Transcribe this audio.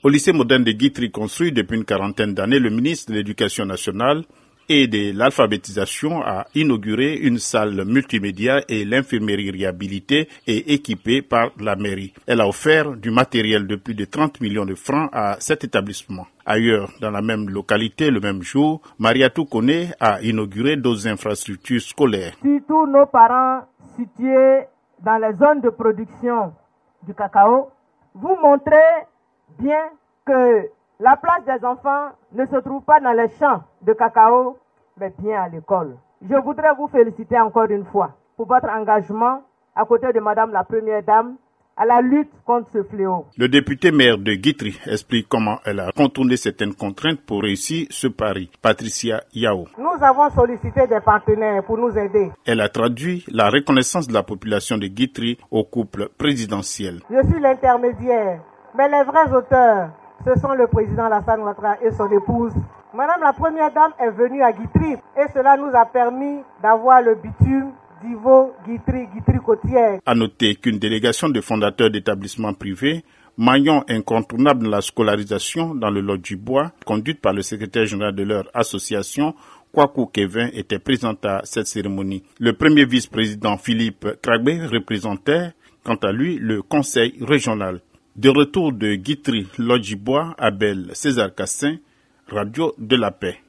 Au lycée moderne de Guitry, construit depuis une quarantaine d'années, le ministre de l'Éducation nationale et de l'alphabétisation a inauguré une salle multimédia et l'infirmerie réhabilitée et équipée par la mairie. Elle a offert du matériel de plus de 30 millions de francs à cet établissement. Ailleurs, dans la même localité, le même jour, Mariatou Kone a inauguré d'autres infrastructures scolaires. Surtout nos parents situés dans les zones de production du cacao, vous montrez bien que la place des enfants ne se trouve pas dans les champs de cacao, mais bien à l'école. Je voudrais vous féliciter encore une fois pour votre engagement à côté de Madame la Première Dame à la lutte contre ce fléau. Le député maire de Guitry explique comment elle a contourné certaines contraintes pour réussir ce pari. Patricia Yao. Nous avons sollicité des partenaires pour nous aider. Elle a traduit la reconnaissance de la population de Guitry au couple présidentiel. Je suis l'intermédiaire, mais les vrais auteurs, ce sont le président Alassane Ouattara et son épouse. Madame la Première Dame est venue à Guitry et cela nous a permis d'avoir le bitume d'Ivo Guitry côtière. À noter qu'une délégation de fondateurs d'établissements privés, maillon incontournable de la scolarisation dans le Lot du Bois, conduite par le secrétaire général de leur association, Kwaku Kevin, était présente à cette cérémonie. Le premier vice-président Philippe Kragbe représentait, quant à lui, le conseil régional. De retour de Guitry, Lot du Bois, Abel César Cassin, Radio de la Paix.